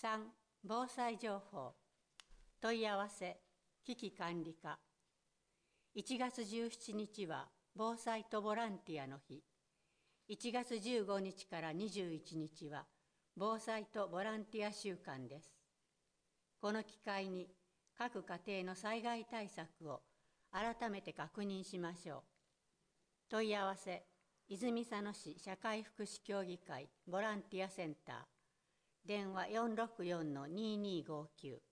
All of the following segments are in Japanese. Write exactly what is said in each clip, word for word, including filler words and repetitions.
さん. 防災情報。問い合わせ危機管理課。いちがつじゅうしちにちは防災とボランティアの日。いちがつじゅうごにちからにじゅういちにちは防災とボランティア週間です。この機会に各家庭の災害対策を改めて確認しましょう。問い合わせ泉佐野市社会福祉協議会ボランティアセンター。電話 よんろくよんのにーにーごーきゅう。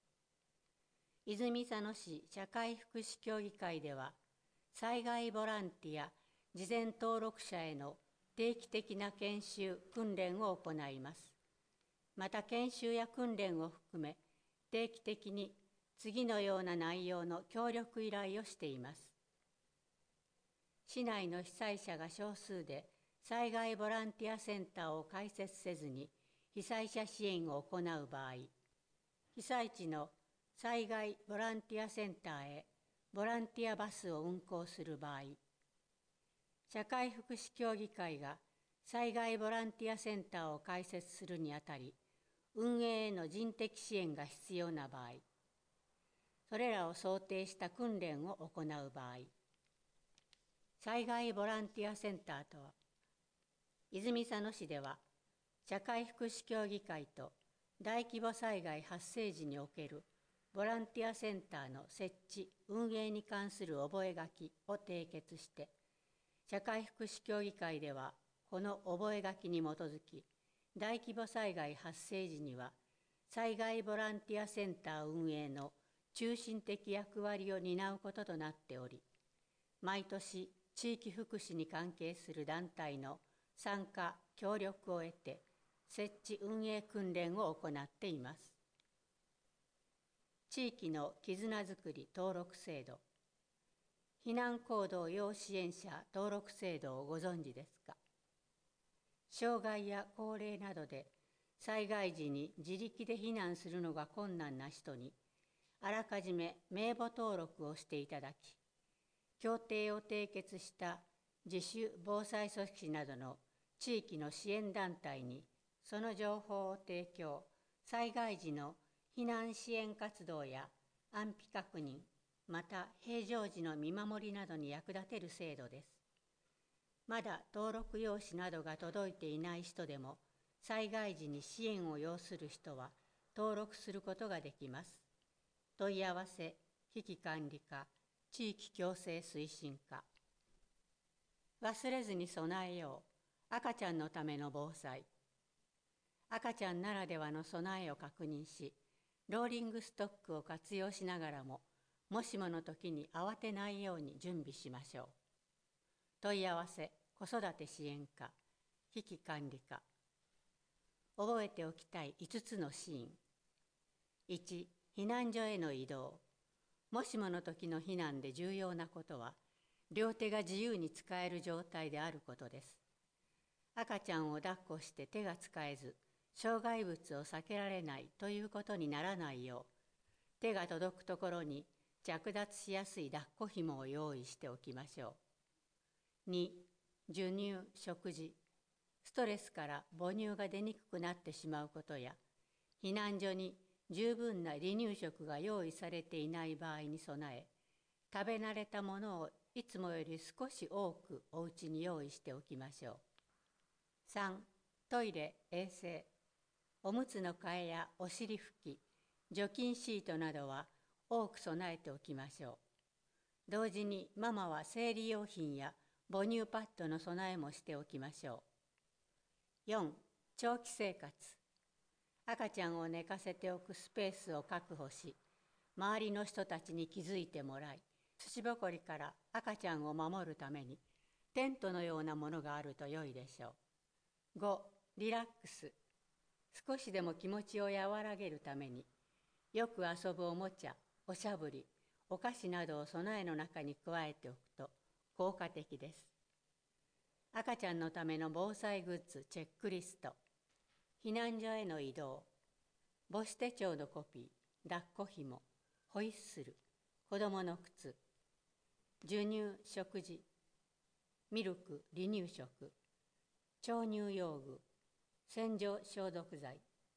泉佐野市社会福祉協議会では、災害ボランティア事前登録者への定期的な研修・訓練を行います。また研修や訓練を含め、定期的に次のような内容の協力依頼をしています。市内の被災者が少数で、災害ボランティアセンターを開設せずに、被災者支援を行う場合、被災地の災害ボランティアセンターへボランティアバスを運行する場合、社会福祉協議会が災害ボランティアセンターを開設するにあたり、運営への人的支援が必要な場合、それらを想定した訓練を行う場合、災害ボランティアセンターとは、泉佐野市では、社会福祉協議会と大規模災害発生時におけるボランティアセンターの設置・運営に関する覚書を締結して、社会福祉協議会ではこの覚書に基づき、大規模災害発生時には災害ボランティアセンター運営の中心的役割を担うこととなっており、毎年地域福祉に関係する団体の参加・協力を得て、設置運営訓練を行っています。地域の絆づくり登録制度。避難行動要支援者登録制度をご存知ですか？障害や高齢などで災害時に自力で避難するのが困難な人に、あらかじめ名簿登録をしていただき、協定を締結した自主防災組織などの地域の支援団体に、その情報を提供、災害時の避難支援活動や安否確認、また平常時の見守りなどに役立てる制度です。まだ登録用紙などが届いていない人でも、災害時に支援を要する人は登録することができます。問い合わせ、危機管理課、地域共生推進課。忘れずに備えよう、赤ちゃんのための防災。赤ちゃんならではの備えを確認し、ローリングストックを活用しながらも、もしもの時に慌てないように準備しましょう。問い合わせ、子育て支援課、危機管理課。覚えておきたいいつつのシーン。いち. 避難所への移動。もしもの時の避難で重要なことは、両手が自由に使える状態であることです。赤ちゃんを抱っこして手が使えず、障害物を避けられないということにならないよう、手が届くところに着脱しやすい抱っこ紐を用意しておきましょう。に. 授乳・食事。ストレスから母乳が出にくくなってしまうことや、避難所に十分な離乳食が用意されていない場合に備え、食べ慣れたものをいつもより少し多くお家に用意しておきましょう。さん. トイレ・衛生。おむつの替えやお尻拭き、除菌シートなどは多く備えておきましょう。同時にママは生理用品や母乳パッドの備えもしておきましょう。よん. 長期生活。赤ちゃんを寝かせておくスペースを確保し、周りの人たちに気づいてもらい、土ぼこりから赤ちゃんを守るためにテントのようなものがあると良いでしょう。ご. リラックス。少しでも気持ちを和らげるために、よく遊ぶおもちゃ、おしゃぶり、お菓子などを備えの中に加えておくと効果的です。赤ちゃんのための防災グッズチェックリスト。避難所への移動。母子手帳のコピー、抱っこ紐、ホイッスル、子供の靴。授乳・食事。ミルク・離乳食。調乳用具。洗浄消毒剤。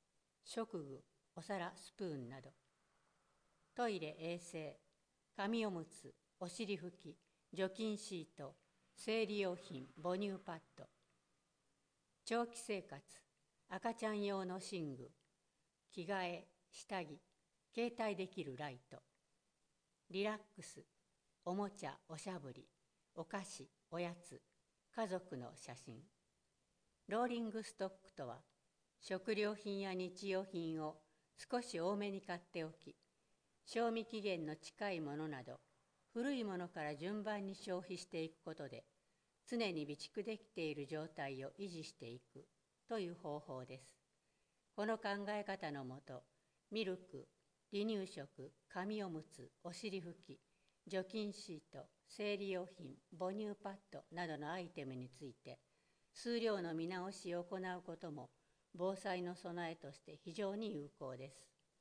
食具、お皿、スプーンなど、トイレ、衛生、紙おむつ、お尻拭き、除菌シート、生理用品、母乳パッド、長期生活、赤ちゃん用の寝具、着替え、下着、携帯できるライト、リラックス、おもちゃ、おしゃぶり、お菓子、おやつ、家族の写真。ローリングストックとは、食料品や日用品を少し多めに買っておき、賞味期限の近いものなど、古いものから順番に消費していくことで、常に備蓄できている状態を維持していくという方法です。この考え方のもと、ミルク、離乳食、紙おむつ、お尻拭き、除菌シート、生理用品、母乳パッドなどのアイテムについて、数量の見直しを行うことも、防災の備えとして非常に有効です。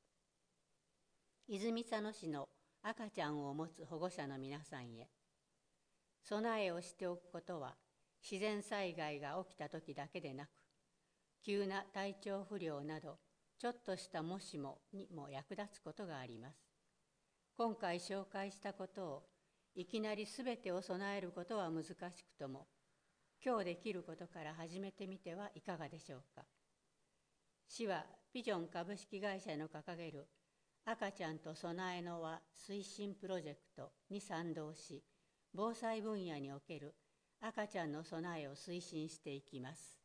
泉佐野市の赤ちゃんを持つ保護者の皆さんへ、備えをしておくことは、自然災害が起きた時だけでなく、急な体調不良など、ちょっとしたもしもにも役立つことがあります。今回紹介したことを、いきなりすべてを備えることは難しくとも、今日できることから始めてみてはいかがでしょうか。市はビジョン株式会社の掲げる赤ちゃんと備えの輪推進プロジェクトに賛同し、防災分野における赤ちゃんの備えを推進していきます。